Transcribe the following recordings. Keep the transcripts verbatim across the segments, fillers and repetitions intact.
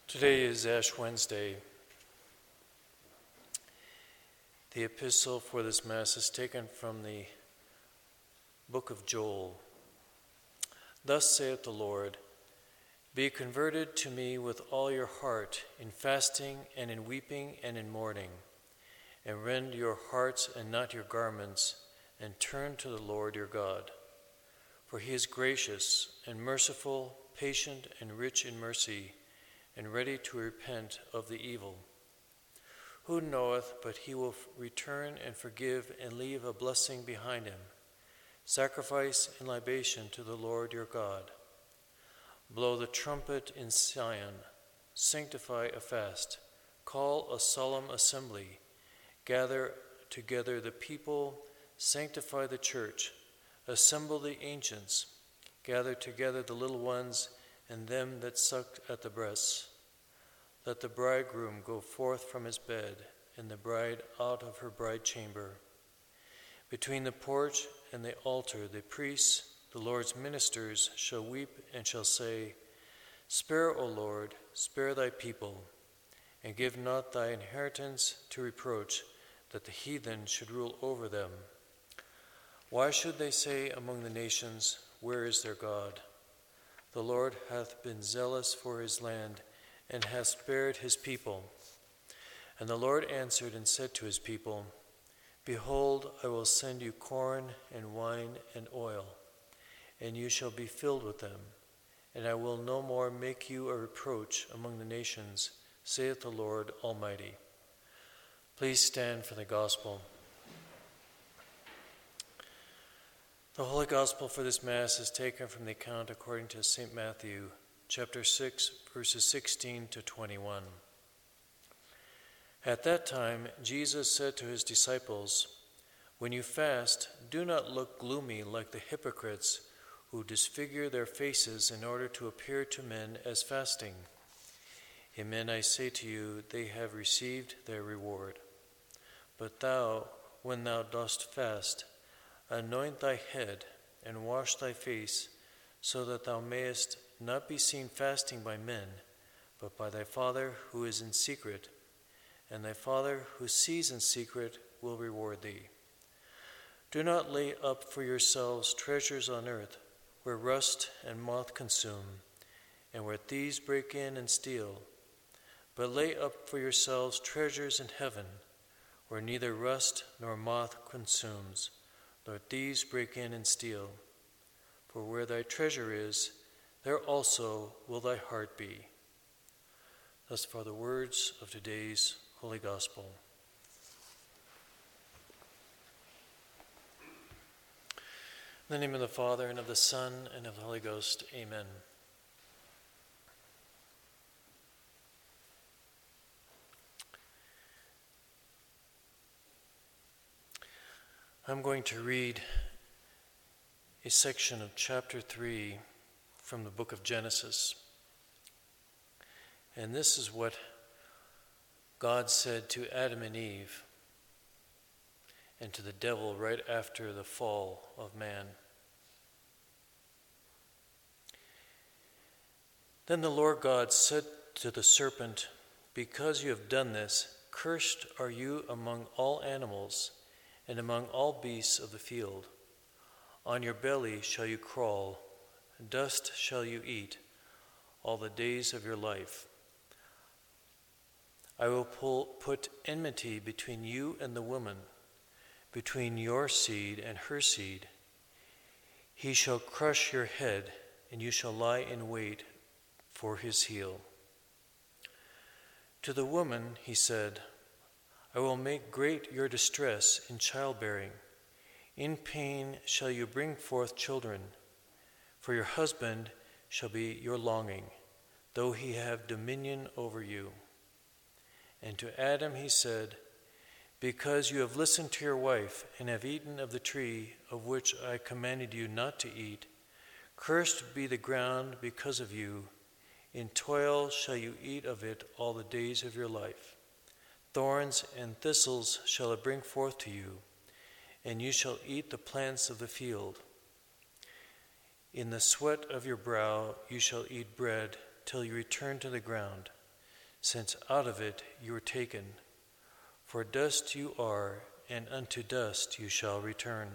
Today is Ash Wednesday. The epistle for this Mass is taken from the book of Joel. Thus saith the Lord, Be converted to me with all your heart, in fasting and in weeping and in mourning, and rend your hearts and not your garments, and turn to the Lord your God. For he is gracious and merciful, patient and rich in mercy, and ready to repent of the evil. Who knoweth but he will return and forgive and leave a blessing behind him, sacrifice and libation to the Lord your God. Blow the trumpet in Zion, sanctify a fast, call a solemn assembly, gather together the people, sanctify the church, assemble the ancients, gather together the little ones and them that suck at the breasts. Let the bridegroom go forth from his bed, and the bride out of her bride chamber. Between the porch and the altar, the priests, the Lord's ministers, shall weep and shall say, Spare, O Lord, spare thy people, and give not thy inheritance to reproach, that the heathen should rule over them. Why should they say among the nations, Where is their God? The Lord hath been zealous for his land, and hath spared his people. And the Lord answered and said to his people, Behold, I will send you corn and wine and oil, and you shall be filled with them, and I will no more make you a reproach among the nations, saith the Lord Almighty. Please stand for the gospel. The Holy Gospel for this Mass is taken from the account according to Saint Matthew, chapter six, verses sixteen to twenty-one. At that time, Jesus said to his disciples, When you fast, do not look gloomy like the hypocrites who disfigure their faces in order to appear to men as fasting. Amen, I say to you, they have received their reward. But thou, when thou dost fast, anoint thy head and wash thy face, so that thou mayest not be seen fasting by men, but by thy Father who is in secret, and thy Father who sees in secret will reward thee. Do not lay up for yourselves treasures on earth, where rust and moth consume, and where thieves break in and steal, but lay up for yourselves treasures in heaven, where neither rust nor moth consumes, nor thieves break in and steal. For where thy treasure is, there also will thy heart be. Thus far the words of today's Holy Gospel. In the name of the Father, and of the Son, and of the Holy Ghost, amen. I'm going to read a section of chapter three from the book of Genesis. And this is what God said to Adam and Eve and to the devil right after the fall of man. Then the Lord God said to the serpent, Because you have done this, cursed are you among all animals, and among all beasts of the field. On your belly shall you crawl, dust shall you eat, all the days of your life. I will pull, put enmity between you and the woman, between your seed and her seed. He shall crush your head, and you shall lie in wait for his heel. To the woman he said, I will make great your distress in childbearing. In pain shall you bring forth children, for your husband shall be your longing, though he have dominion over you. And to Adam he said, Because you have listened to your wife, and have eaten of the tree of which I commanded you not to eat, cursed be the ground because of you. In toil shall you eat of it all the days of your life. Thorns and thistles shall it bring forth to you, and you shall eat the plants of the field. In the sweat of your brow you shall eat bread till you return to the ground, since out of it you were taken. For dust you are, and unto dust you shall return.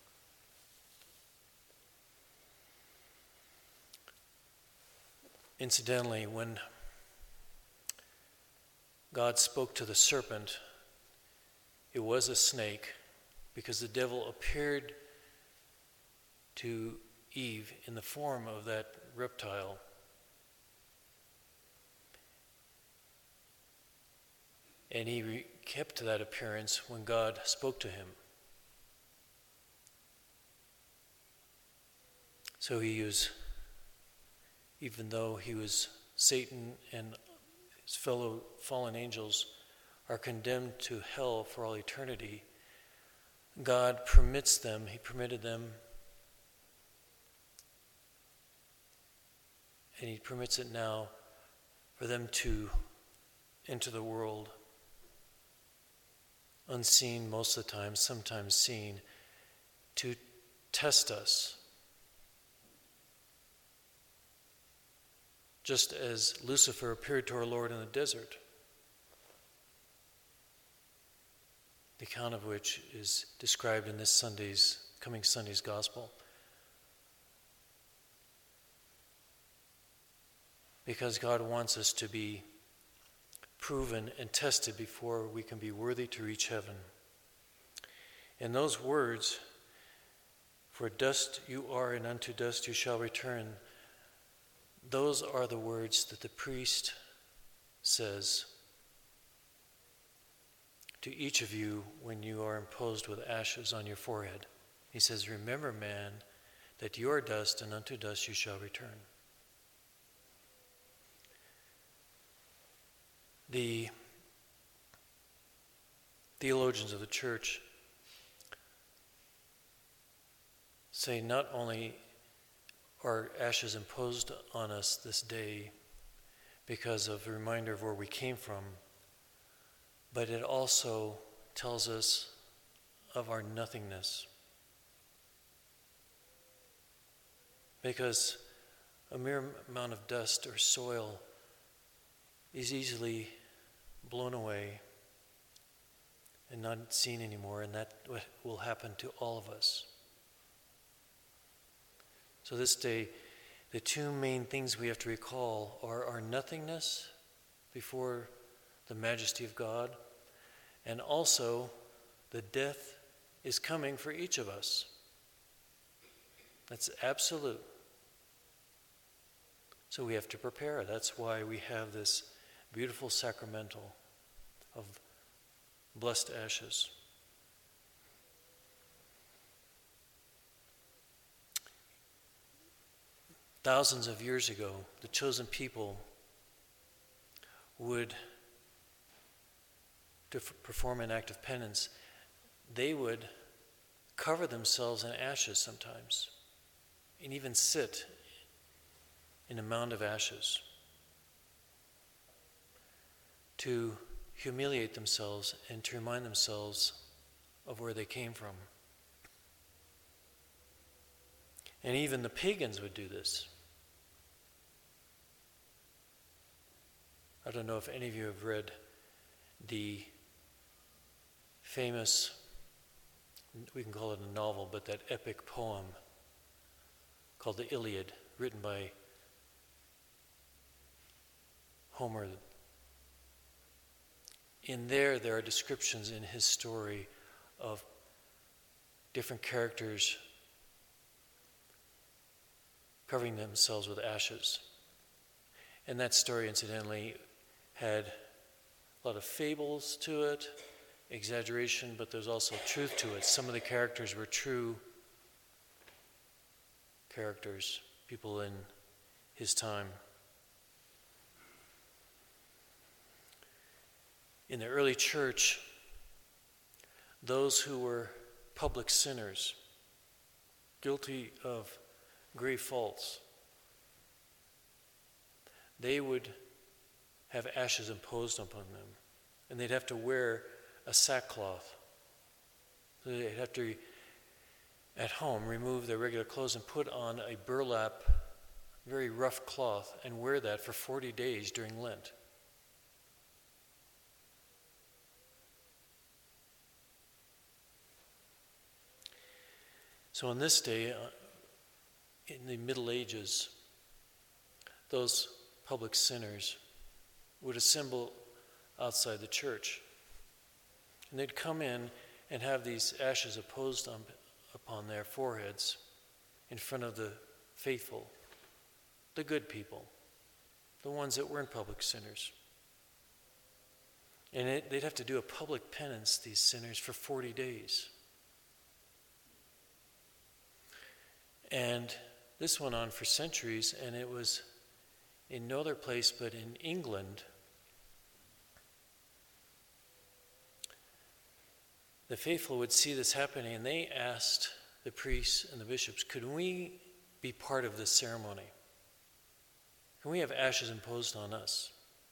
Incidentally, when God spoke to the serpent, it was a snake, because the devil appeared to Eve in the form of that reptile. And he re- kept to that appearance when God spoke to him. So he was, even though he was Satan and his fellow fallen angels are condemned to hell for all eternity, God permits them, he permitted them, and he permits it now for them to enter the world unseen most of the time, sometimes seen, to test us. Just as Lucifer appeared to our Lord in the desert, the account of which is described in this Sunday's, coming Sunday's gospel. Because God wants us to be proven and tested before we can be worthy to reach heaven. And those words, for dust you are and unto dust you shall return, those are the words that the priest says to each of you when you are imposed with ashes on your forehead. He says, remember, man, that you are dust and unto dust you shall return. The theologians of the church say not only are ashes imposed on us this day because of a reminder of where we came from, but it also tells us of our nothingness. Because a mere amount of dust or soil is easily blown away and not seen anymore, and that will happen to all of us. So this day, the two main things we have to recall are our nothingness before the majesty of God, and also the death is coming for each of us. That's absolute. So we have to prepare. That's why we have this beautiful sacramental of blessed ashes. Thousands of years ago, the chosen people would, to f- perform an act of penance, they would cover themselves in ashes sometimes, and even sit in a mound of ashes to humiliate themselves and to remind themselves of where they came from. And even the pagans would do this. I don't know if any of you have read the famous, we can call it a novel, but that epic poem called the Iliad, written by Homer. In there, there are descriptions in his story of different characters covering themselves with ashes. And that story, incidentally, had a lot of fables to it, exaggeration, but there's also truth to it. Some of the characters were true characters, people in his time. In the early church, those who were public sinners, guilty of grave faults, they would have ashes imposed upon them, and they'd have to wear a sackcloth. So they'd have to, at home, remove their regular clothes and put on a burlap, very rough cloth, and wear that for forty days during Lent. So on this day, uh, in the Middle Ages, those public sinners would assemble outside the church. And they'd come in and have these ashes imposed on, upon their foreheads in front of the faithful, the good people, the ones that weren't public sinners. And it, they'd have to do a public penance, these sinners, for forty days. And this went on for centuries, and it was in no other place but in England. The faithful would see this happening, and they asked the priests and the bishops, could we be part of this ceremony? Can we have ashes imposed on us?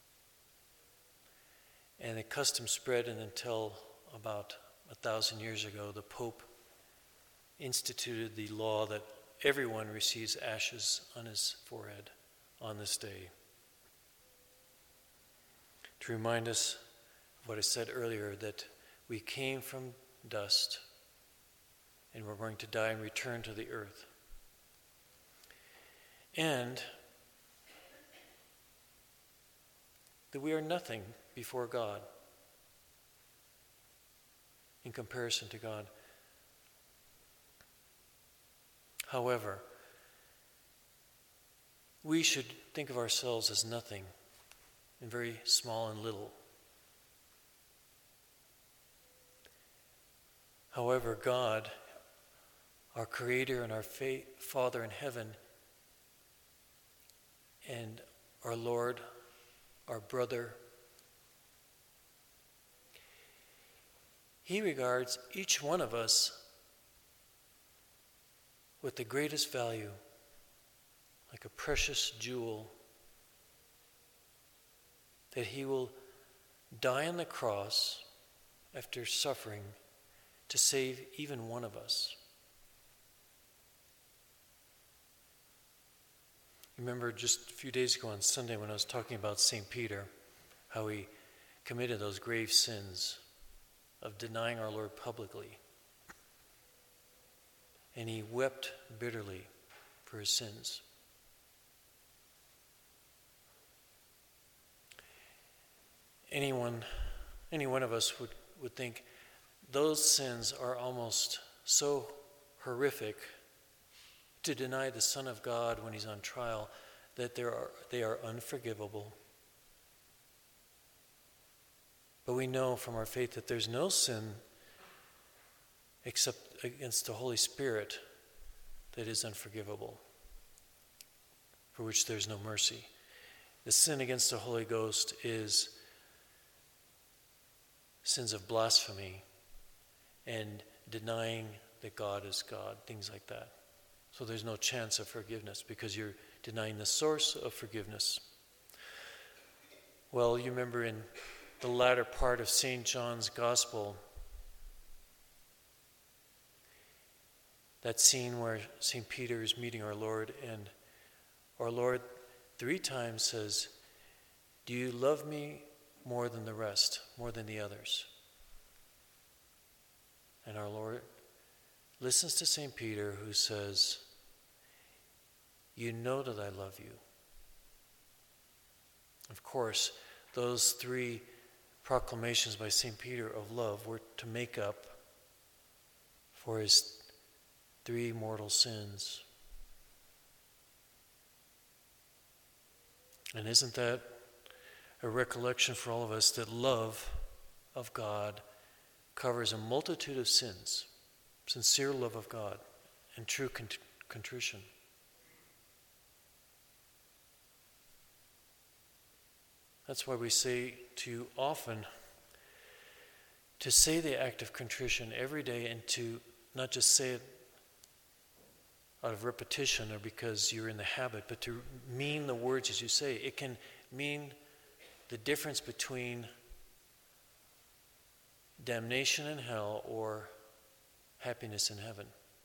And the custom spread, and until about a thousand years ago, the Pope instituted the law that everyone receives ashes on his forehead on this day. To remind us of what I said earlier, that we came from dust and we're going to die and return to the earth. And that we are nothing before God in comparison to God. However, we should think of ourselves as nothing and very small and little. However, God, our Creator and our fa- Father in heaven, and our Lord, our brother, He regards each one of us with the greatest value, like a precious jewel, that He will die on the cross after suffering to save even one of us. Remember just a few days ago on Sunday when I was talking about Saint Peter, how he committed those grave sins of denying our Lord publicly. And he wept bitterly for his sins. Anyone, any one of us would, would think those sins are almost so horrific to deny the Son of God when he's on trial that there are, they are unforgivable. But we know from our faith that there's no sin except against the Holy Spirit that is unforgivable, for which there's no mercy. The sin against the Holy Ghost is sins of blasphemy and denying that God is God, things like that. So there's no chance of forgiveness because you're denying the source of forgiveness. Well, you remember in the latter part of Saint John's Gospel, that scene where Saint Peter is meeting our Lord, and our Lord three times says, "Do you love me more than the rest, more than the others?" And our Lord listens to Saint Peter, who says, "You know that I love you." Of course, those three proclamations by Saint Peter of love were to make up for his three mortal sins. And isn't that a recollection for all of us that love of God covers a multitude of sins, sincere love of God, and true cont- contrition? That's why we say too often to say the act of contrition every day, and to not just say it out of repetition or because you're in the habit, but to mean the words as you say. It can mean the difference between damnation in hell or happiness in heaven.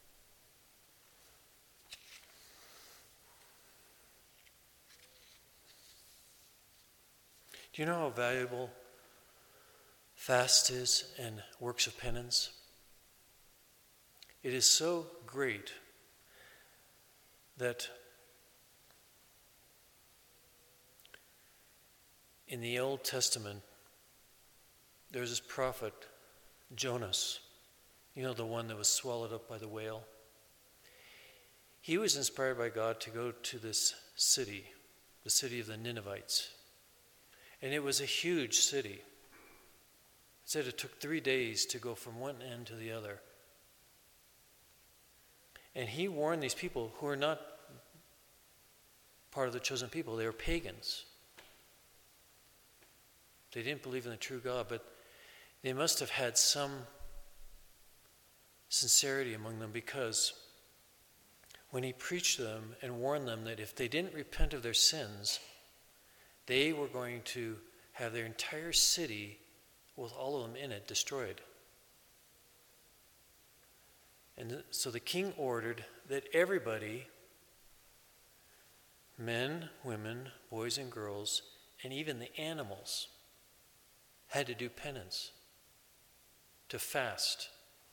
Do you know how valuable fast is and works of penance? It is so great that in the Old Testament, there's this prophet, Jonas, you know, the one that was swallowed up by the whale. He was inspired by God to go to this city, the city of the Ninevites. And it was a huge city. It said it took three days to go from one end to the other. And he warned these people who were not part of the chosen people. They were pagans. They didn't believe in the true God, but they must have had some sincerity among them, because when he preached to them and warned them that if they didn't repent of their sins, they were going to have their entire city, with all of them in it, destroyed. And so the king ordered that everybody, men, women, boys and girls, and even the animals, had to do penance, to fast.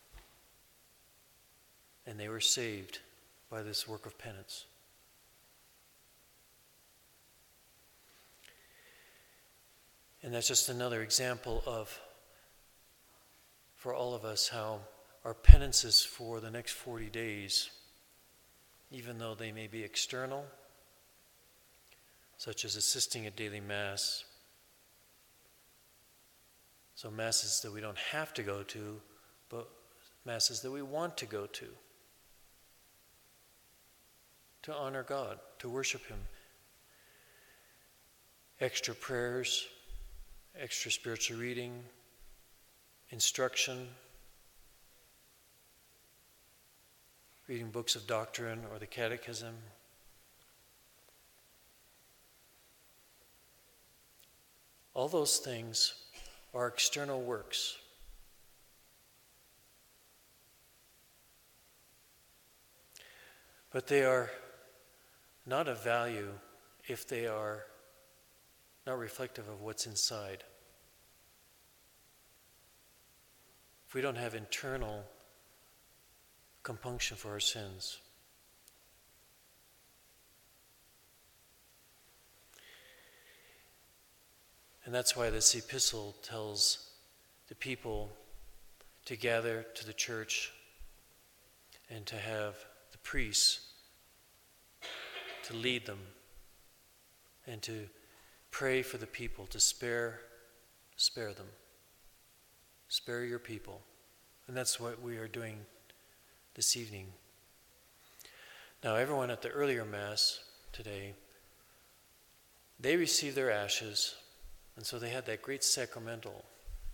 And they were saved by this work of penance. And that's just another example of, for all of us, how our penances for the next forty days, even though they may be external, such as assisting at daily Mass, so Masses that we don't have to go to, but Masses that we want to go to, to honor God, to worship Him. Extra prayers, extra spiritual reading, instruction, reading books of doctrine or the catechism. All those things are external works. But they are not of value if they are not reflective of what's inside. If we don't have internal compunction for our sins. And that's why this epistle tells the people to gather to the church and to have the priests to lead them and to pray for the people, to spare, spare them. Spare your people. And that's what we are doing this evening. Now, everyone at the earlier Mass today, they received their ashes, and so they had that great sacramental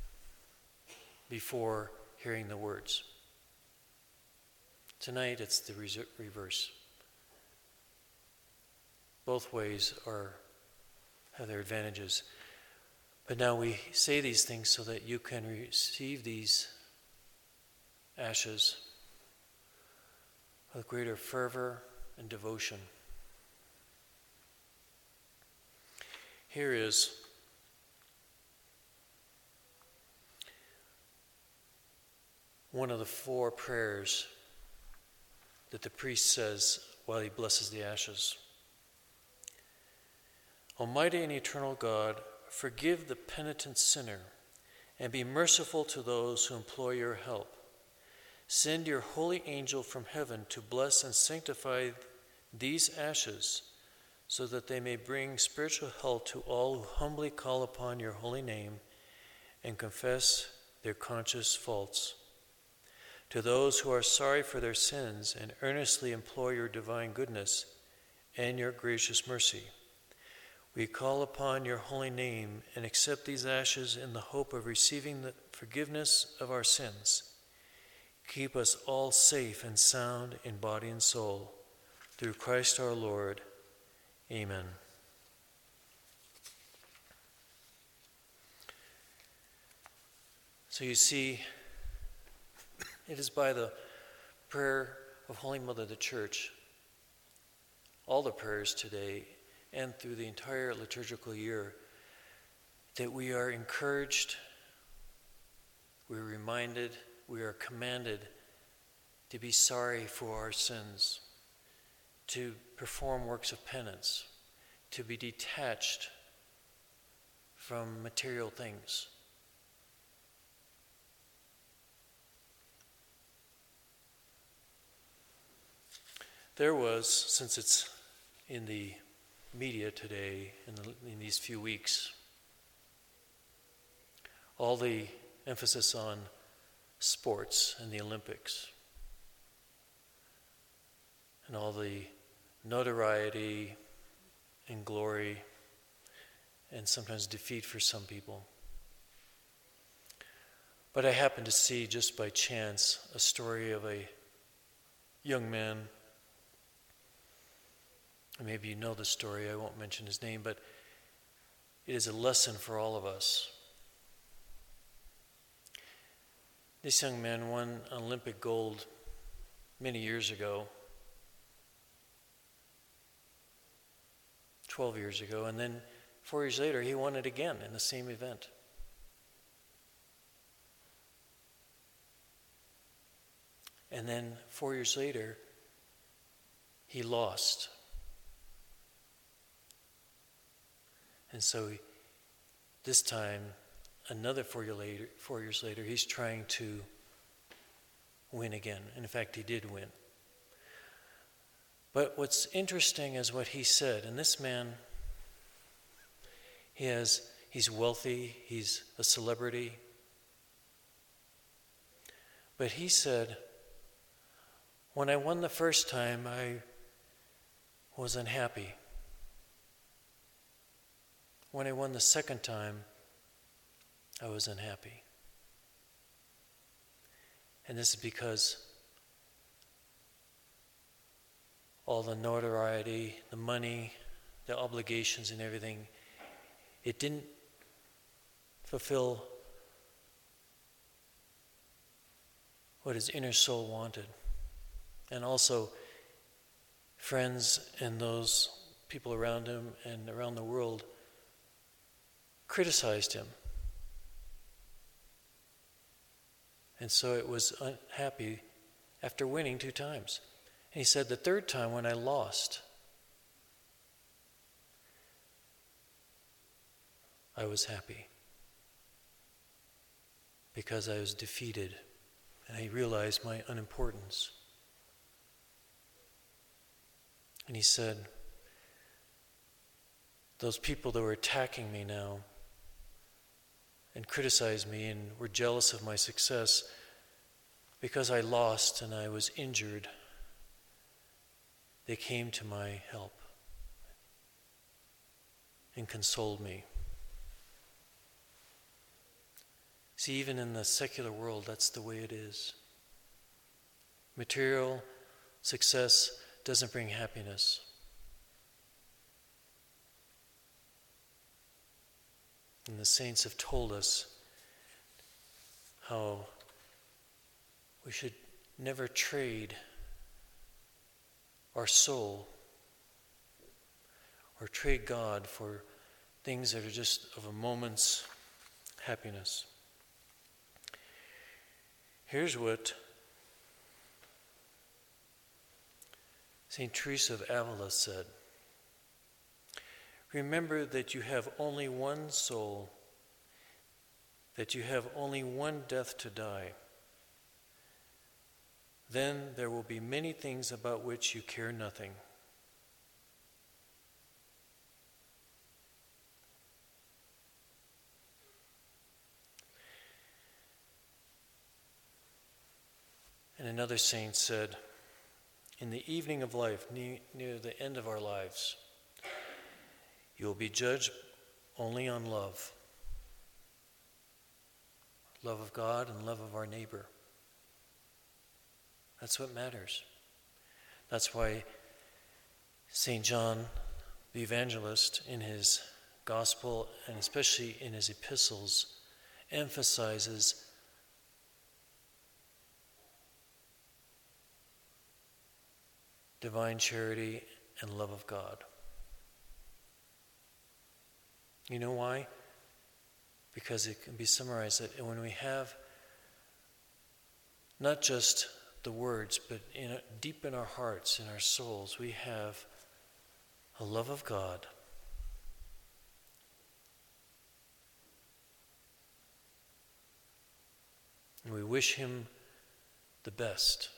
before hearing the words. Tonight, it's the reverse. Both ways are have their advantages. But now we say these things so that you can receive these ashes with greater fervor and devotion. Here is one of the four prayers that the priest says while he blesses the ashes. Almighty and eternal God, forgive the penitent sinner and be merciful to those who implore your help. Send your holy angel from heaven to bless and sanctify these ashes so that they may bring spiritual health to all who humbly call upon your holy name and confess their conscious faults. To those who are sorry for their sins and earnestly implore your divine goodness and your gracious mercy, we call upon your holy name and accept these ashes in the hope of receiving the forgiveness of our sins. Keep us all safe and sound in body and soul. Through Christ our Lord. Amen. So you see, it is by the prayer of Holy Mother the Church, all the prayers today, and through the entire liturgical year, that we are encouraged, we are reminded, we are commanded to be sorry for our sins, to perform works of penance, to be detached from material things. There was, since it's in the media today, in, the, in these few weeks, all the emphasis on sports and the Olympics, and all the notoriety and glory and sometimes defeat for some people. But I happened to see, just by chance, a story of a young man. Maybe you know the story, I won't mention his name, but it is a lesson for all of us. This young man won Olympic gold many years ago, twelve years ago, and then four years later he won it again in the same event. And then four years later, he lost. And so he, this time, another four, year later, four years later, he's trying to win again. And in fact, he did win. But what's interesting is what he said. And this man, he has, he's wealthy, he's a celebrity. But he said, when I won the first time, I was unhappy. When I won the second time, I was unhappy. And this is because all the notoriety, the money, the obligations and everything, it didn't fulfill what his inner soul wanted. And also, friends and those people around him and around the world criticized him. And so it was unhappy after winning two times. And he said, the third time when I lost, I was happy because I was defeated and I realized my unimportance. And he said, those people that were attacking me now and criticized me and were jealous of my success because I lost and I was injured, they came to my help and consoled me. See, even in the secular world, that's the way it is. Material success doesn't bring happiness. And the saints have told us how we should never trade our soul or trade God for things that are just of a moment's happiness. Here's what Saint Teresa of Avila said. Remember that you have only one soul, that you have only one death to die. Then there will be many things about which you care nothing. And another saint said, in the evening of life, near the end of our lives, you will be judged only on love. Love of God and love of our neighbor. That's what matters. That's why Saint John the Evangelist in his gospel and especially in his epistles emphasizes divine charity and love of God. You know why? Because it can be summarized that when we have not just the words, but in, deep in our hearts, in our souls, we have a love of God. And we wish him the best,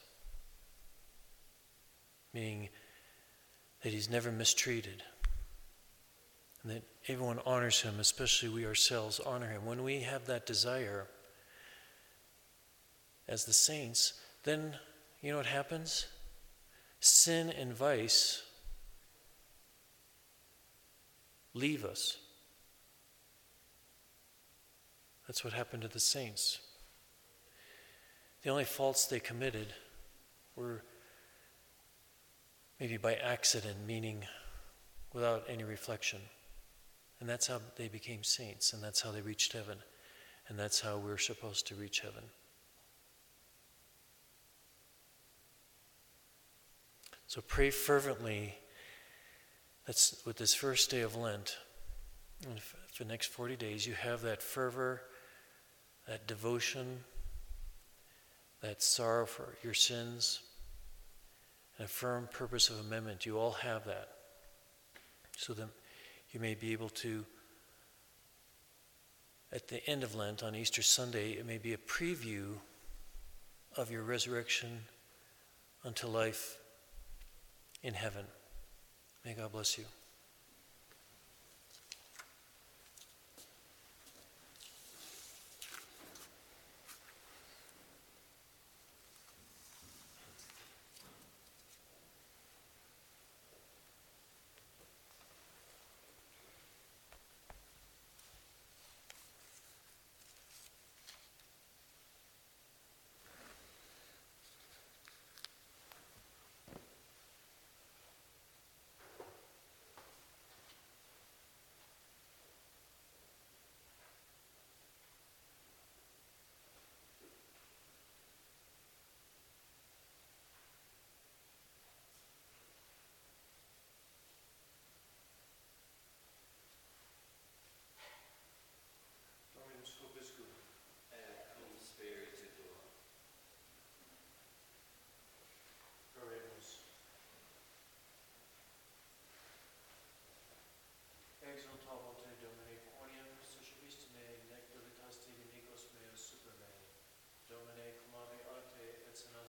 meaning that he's never mistreated, and that everyone honors him, especially we ourselves honor him. When we have that desire as the saints, then you know what happens? Sin and vice leave us. That's what happened to the saints. The only faults they committed were maybe by accident, meaning without any reflection. And that's how they became saints, and that's how they reached heaven, and that's how we're supposed to reach heaven. So pray fervently. That's with this first day of Lent. And for the next forty days, you have that fervor, that devotion, that sorrow for your sins, and a firm purpose of amendment. You all have that. So that you may be able to, at the end of Lent, on Easter Sunday, it may be a preview of your resurrection unto life in heaven. May God bless you.